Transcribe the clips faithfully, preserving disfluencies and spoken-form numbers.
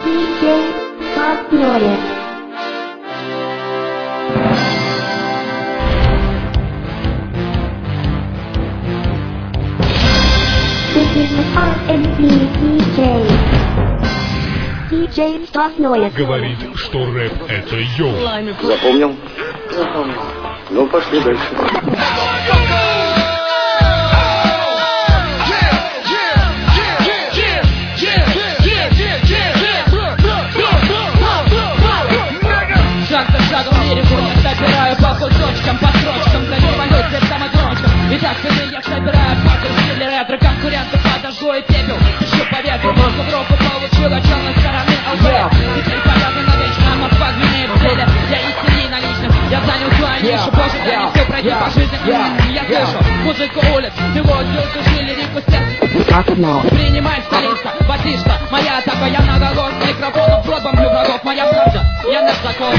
ди джей Partner. This is ар энд би ди джей. ди джей Partner. Говорит, что рэп это йоу. Запомнил? Запомнил. Ну, пошли дальше. Шаг за шагом лирику я собираю по кусочкам, по строчкам, за революцией в самодрончиком. Итак, теперь я собираю факты в стиле ретро, конкурентов подожгу и пепел. Еще по ветру, мозгу в руку получила челно стороны ЛВ. Теперь показано навечно, Москва звенеет в цели. Я истинный наличным, я занял свою нишу. Позже я не все пройти по жизни. Я слышу музыку улиц, мелодию души, лирику сердца. Принимай столица, батишка, моя атака, я на голос с микрофоном в рот бомблю врагов. Моя правда, я на закон.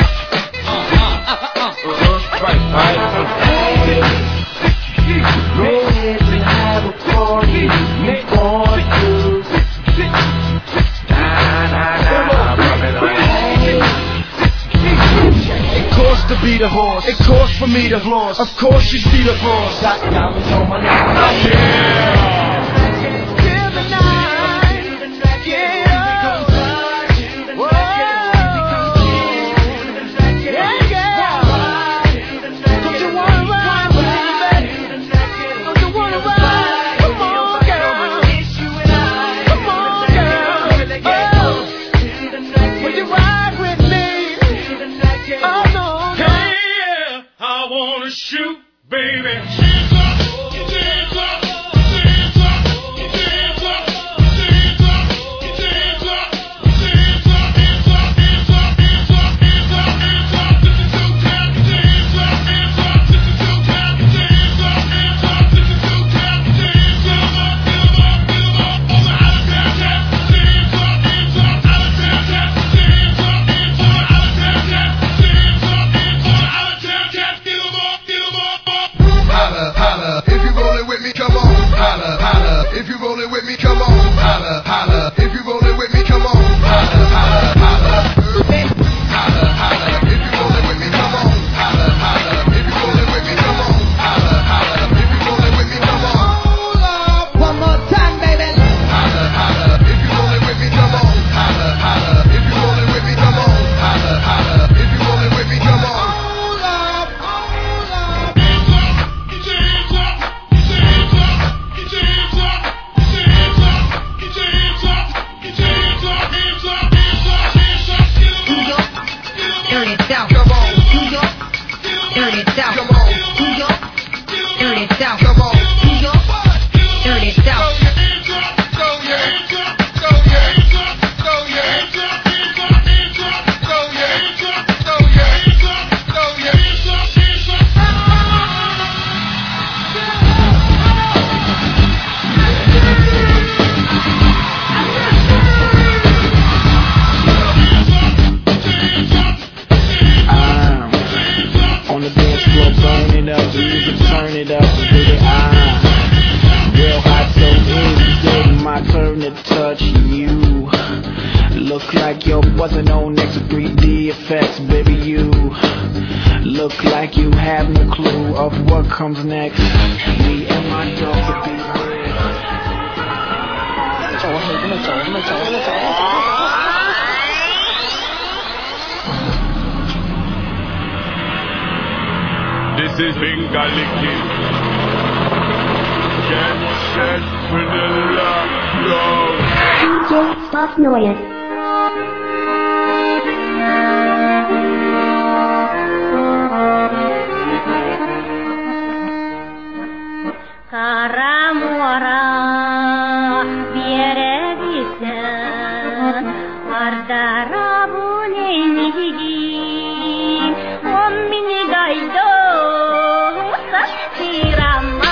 It costs to be the horse, it costs for me to floss. Of course you see the flaws. Got diamonds on my neck. Yeah. Shoot, baby. If you rollin' with me, come on, holla, holla. If you rollin' with me, come on, holla, holla, holla. Holla, holla. If you rollin' with me, come on, holla, holla. If you rollin' with me, come on, holla, holla. If you rollin' with me, come on. Hold up, one more time, baby. Holla, holla. If you rollin' with me, come on, holla, holla. If you rollin' with me, come on, holla, holla. If you rollin' with me, come on. Hold up, hold up. Turn it down. Come on. New York. Turn it down. Come on. New York. Turn it down. Come on. New York. Turn it down. Go yeah. Go yeah. Go yeah. Go yeah. Go yeah. Go yeah. On the dance floor, burn it up, you can turn it up, baby. I'm real hot, so it's getting my turn to touch you. Look like you're buzzing on next to three D effects, baby. You look like you have no clue of what comes next. Me and my dog could be This is Bengali King. Get set for the love. ди джей Partner. Karamora берегите, ардара булениги, он меня дайдо, састирама.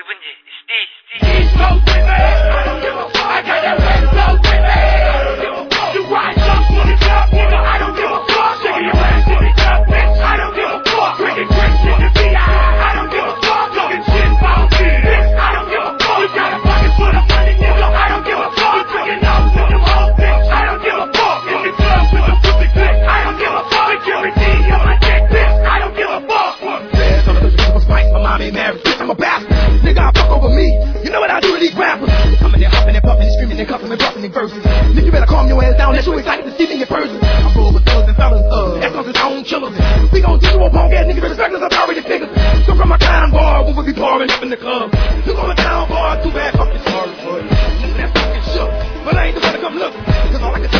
누군지 Steve, Steve. Smoke with me. I don't give a fuck. I got that red smoke with me. I don't give a fuck. You ride up for the club, nigga. I don't give a fuck. Shaking your ass in the club, bitch. I don't give a fuck. Drinking drinks in the V I. I don't give a fuck. Talking shit about me, bitch. I don't give a fuck. You got a pocket full of money, nigga. I don't give a fuck. You drinking up with them hoes, bitch. I don't give a fuck. In the club with the pussy click. I don't give a fuck. Security on my dick, bitch. I don't give a fuck. Yeah, some of the people fight. My mom ain't married, bitch. I'm a bastard. Nigga, I fuck over me. You know what I do to these rappers? Coming there huffing and puffing and screaming and cuffing and buffing and verses. Nigga, you better calm your ass down. That's you excited to see me in person. I'm full with thugs and fellas. Uh, that's cause it's own killers. We gon' teach you a punk ass nigga respect us. I'm already figures. So from my time bar, when we be pouring up in the club. You go to town bar, too bad, fuck your sorry for you. That's fucking shook. But I ain't the one to come look. Cause all I can